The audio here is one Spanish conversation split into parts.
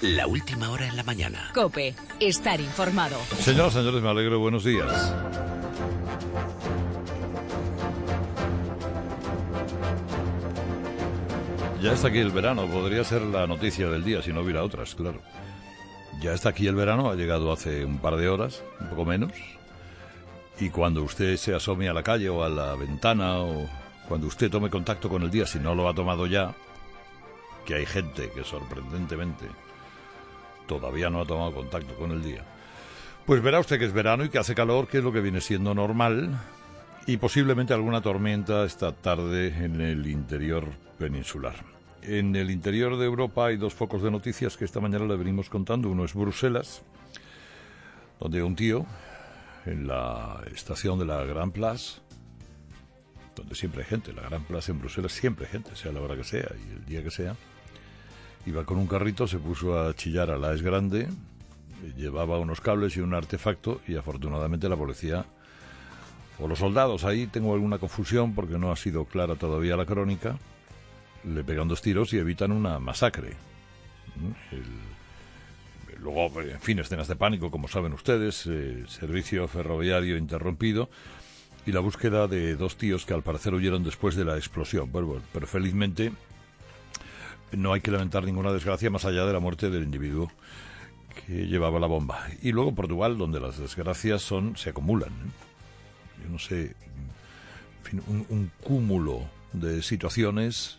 La última hora en la mañana. COPE. Estar informado. Señoras y señores, me alegro. Buenos días. Ya está aquí el verano. Podría ser la noticia del día si no hubiera otras, claro. Ya está aquí el verano. Ha llegado hace un par de horas, un poco menos. Y cuando usted se asome a la calle o a la ventana, o cuando usted tome contacto con el día, si no lo ha tomado ya, que hay gente que sorprendentemente todavía no ha tomado contacto con el día, pues verá usted que es verano y que hace calor, que es lo que viene siendo normal, y posiblemente alguna tormenta esta tarde en el interior peninsular. En el interior de Europa hay dos focos de noticias que esta mañana le venimos contando. Uno es Bruselas, donde un tío en la estación de la Grand Place, donde siempre hay gente, la Grand Place en Bruselas siempre hay gente, sea la hora que sea y el día que sea, iba con un carrito, se puso a chillar a la Es Grande, llevaba unos cables y un artefacto, y afortunadamente la policía o los soldados, ahí tengo alguna confusión porque no ha sido clara todavía la crónica, le pegan 2 tiros y evitan una masacre. Luego, en fin, escenas de pánico, como saben ustedes, servicio ferroviario interrumpido y la búsqueda de 2 tíos que al parecer huyeron después de la explosión. Bueno, pero felizmente no hay que lamentar ninguna desgracia más allá de la muerte del individuo que llevaba la bomba. Y luego Portugal, donde las desgracias se acumulan, ¿eh? Yo no sé, en fin, un cúmulo de situaciones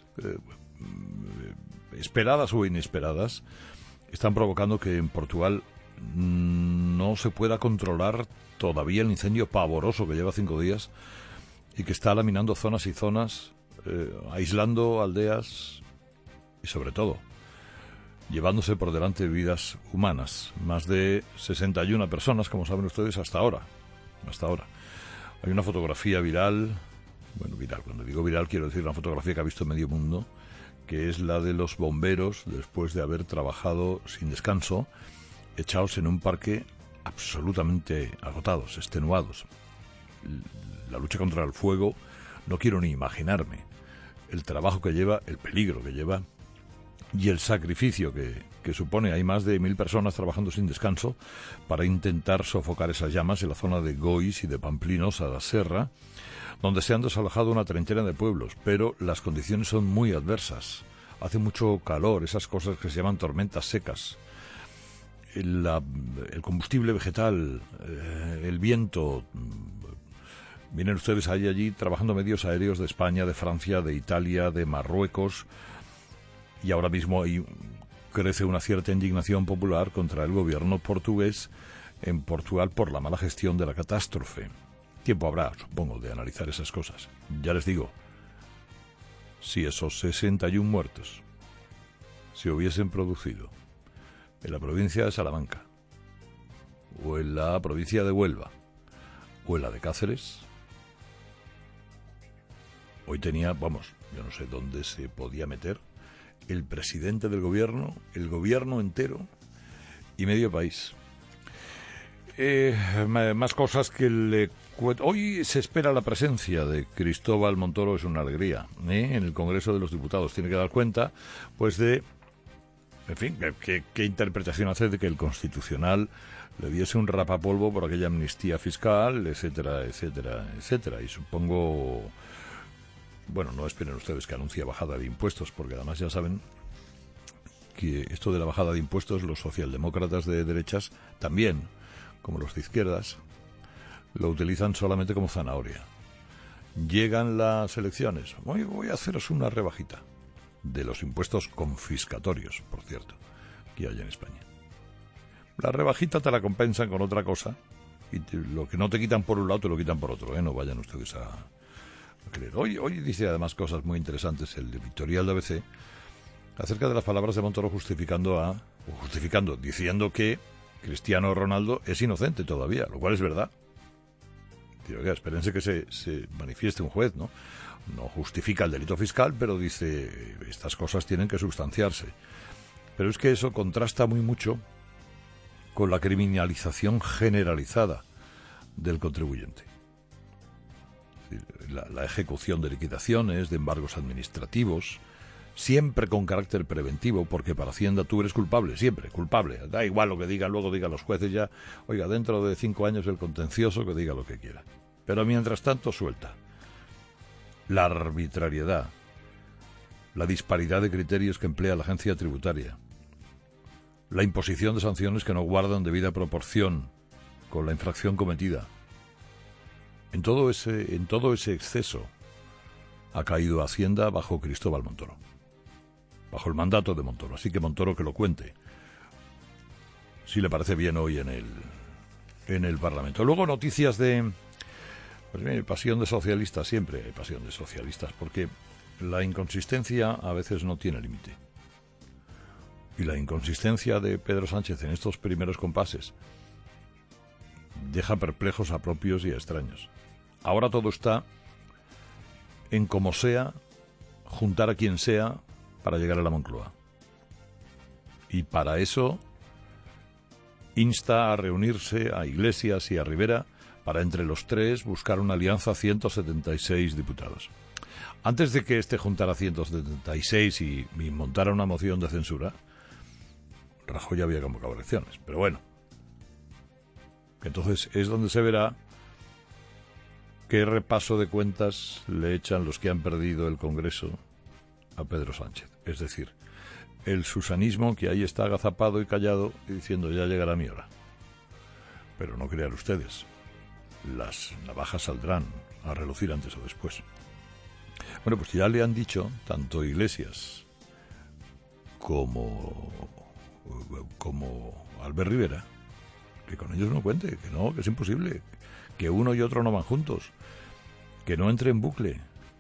esperadas o inesperadas están provocando que en Portugal no se pueda controlar todavía el incendio pavoroso que lleva 5 días y que está laminando zonas y zonas, aislando aldeas y sobre todo llevándose por delante vidas humanas. Más de 61 personas, como saben ustedes, hasta ahora. Hay una fotografía viral, cuando digo viral quiero decir una fotografía que ha visto medio mundo, que es la de los bomberos después de haber trabajado sin descanso, echados en un parque absolutamente agotados, extenuados. La lucha contra el fuego, no quiero ni imaginarme el trabajo que lleva, el peligro que lleva y el sacrificio que supone. Hay más de 1000 personas trabajando sin descanso para intentar sofocar esas llamas en la zona de Gois y de Pamplinos a la Serra, donde se han desalojado una treintena de pueblos, pero las condiciones son muy adversas. Hace mucho calor, esas cosas que se llaman tormentas secas. El combustible vegetal, el viento. Miren ustedes, hay allí trabajando medios aéreos de España, de Francia, de Italia, de Marruecos, y ahora mismo crece una cierta indignación popular contra el gobierno portugués en Portugal por la mala gestión de la catástrofe. Tiempo habrá, supongo, de analizar esas cosas. Ya les digo, si esos 61 muertos se hubiesen producido en la provincia de Salamanca, o en la provincia de Huelva, o en la de Cáceres, hoy tenía, yo no sé dónde se podía meter el presidente del gobierno, el gobierno entero y medio país. Más cosas que le cuento. Hoy se espera la presencia de Cristóbal Montoro, es una alegría, en el Congreso de los Diputados. Tiene que dar cuenta, pues, de, en fin, qué interpretación hace de que el Constitucional le diese un rapapolvo por aquella amnistía fiscal, etcétera, etcétera, etcétera. Y supongo, no esperen ustedes que anuncie bajada de impuestos, porque además ya saben que esto de la bajada de impuestos, los socialdemócratas de derechas también, como los de izquierdas, lo utilizan solamente como zanahoria. Llegan las elecciones, voy a haceros una rebajita de los impuestos confiscatorios, por cierto, que hay en España. La rebajita te la compensan con otra cosa, y lo que no te quitan por un lado te lo quitan por otro, no vayan ustedes a creer. Hoy dice además cosas muy interesantes el editorial de ABC acerca de las palabras de Montoro diciendo que Cristiano Ronaldo es inocente todavía, lo cual es verdad. Espérense que se manifieste un juez, ¿no? No justifica el delito fiscal, pero dice, estas cosas tienen que sustanciarse. Pero es que eso contrasta muy mucho con la criminalización generalizada del contribuyente. La ejecución de liquidaciones, de embargos administrativos, siempre con carácter preventivo, porque para Hacienda tú eres culpable, siempre, culpable. Da igual lo que digan, luego digan los jueces ya, oiga, dentro de 5 años el contencioso que diga lo que quiera. Pero mientras tanto suelta. La arbitrariedad, la disparidad de criterios que emplea la agencia tributaria, la imposición de sanciones que no guardan debida proporción con la infracción cometida. En todo ese exceso ha caído Hacienda bajo Cristóbal Montoro, bajo el mandato de Montoro. Así que Montoro que lo cuente, si le parece bien hoy en el Parlamento. Luego noticias de... Pues mire, pasión de socialistas, siempre hay pasión de socialistas, porque la inconsistencia a veces no tiene límite. Y la inconsistencia de Pedro Sánchez en estos primeros compases deja perplejos a propios y a extraños. Ahora todo está en como sea, juntar a quien sea para llegar a la Moncloa. Y para eso insta a reunirse a Iglesias y a Rivera para entre los tres buscar una alianza 176 diputados. Antes de que este juntara 176 y montara una moción de censura, Rajoy había convocado elecciones. Pero bueno, entonces es donde se verá qué repaso de cuentas le echan los que han perdido el Congreso a Pedro Sánchez. Es decir, el susanismo que ahí está agazapado y callado y diciendo ya llegará mi hora. Pero no crean ustedes, las navajas saldrán a relucir antes o después. Bueno, pues ya le han dicho tanto Iglesias como Albert Rivera que con ellos no cuente, que no, que es imposible, que uno y otro no van juntos, que no entre en bucle,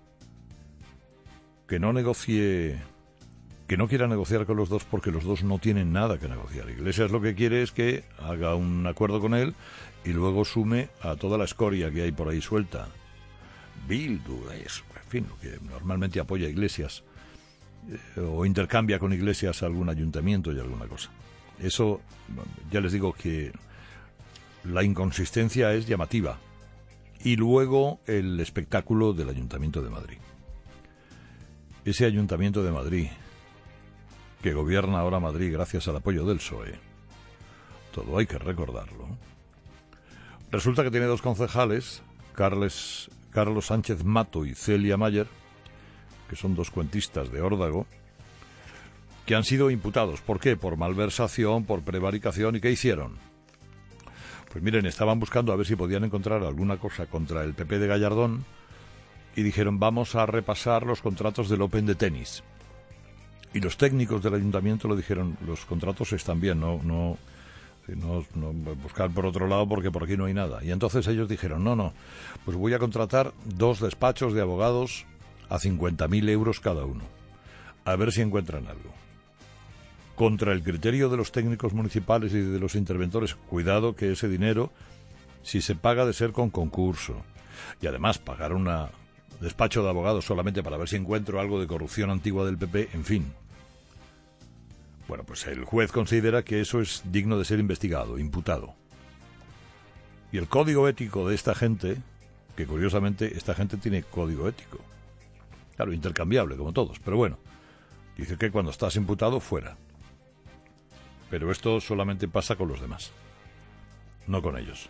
que no negocie, que no quiera negociar con los dos porque los dos no tienen nada que negociar. Iglesias lo que quiere es que haga un acuerdo con él y luego sume a toda la escoria que hay por ahí suelta. Bildu, eso, en fin, lo que normalmente apoya a Iglesias o intercambia con Iglesias algún ayuntamiento y alguna cosa. Eso, ya les digo que la inconsistencia es llamativa. Y luego el espectáculo del Ayuntamiento de Madrid. Ese Ayuntamiento de Madrid, que gobierna ahora Madrid gracias al apoyo del PSOE, todo hay que recordarlo. Resulta que tiene dos concejales, Carlos Sánchez Mato y Celia Mayer, que son dos cuentistas de Órdago, que han sido imputados. ¿Por qué? Por malversación, por prevaricación. ¿Y qué hicieron? Pues miren, estaban buscando a ver si podían encontrar alguna cosa contra el PP de Gallardón y dijeron, vamos a repasar los contratos del Open de tenis. Y los técnicos del ayuntamiento le dijeron, los contratos están bien, no buscar por otro lado porque por aquí no hay nada. Y entonces ellos dijeron, no, pues voy a contratar 2 despachos de abogados a 50.000 euros cada uno, a ver si encuentran algo. Contra el criterio de los técnicos municipales y de los interventores, cuidado que ese dinero, si se paga, de ser con concurso. Y además pagar un despacho de abogados solamente para ver si encuentro algo de corrupción antigua del PP, en fin. Bueno, pues el juez considera que eso es digno de ser investigado, imputado. Y el código ético de esta gente, que curiosamente esta gente tiene código ético, claro, intercambiable como todos, pero bueno, dice que cuando estás imputado, fuera. Pero esto solamente pasa con los demás, no con ellos.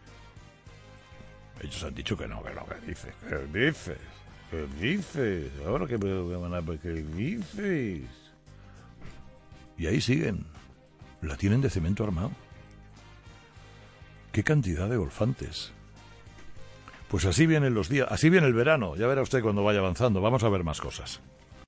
Ellos han dicho que no, ¿qué dices? Ahora que me van a... ¿Qué dices? Y ahí siguen. La tienen de cemento armado. ¡Qué cantidad de golfantes! Pues así vienen los días, así viene el verano. Ya verá usted cuando vaya avanzando. Vamos a ver más cosas.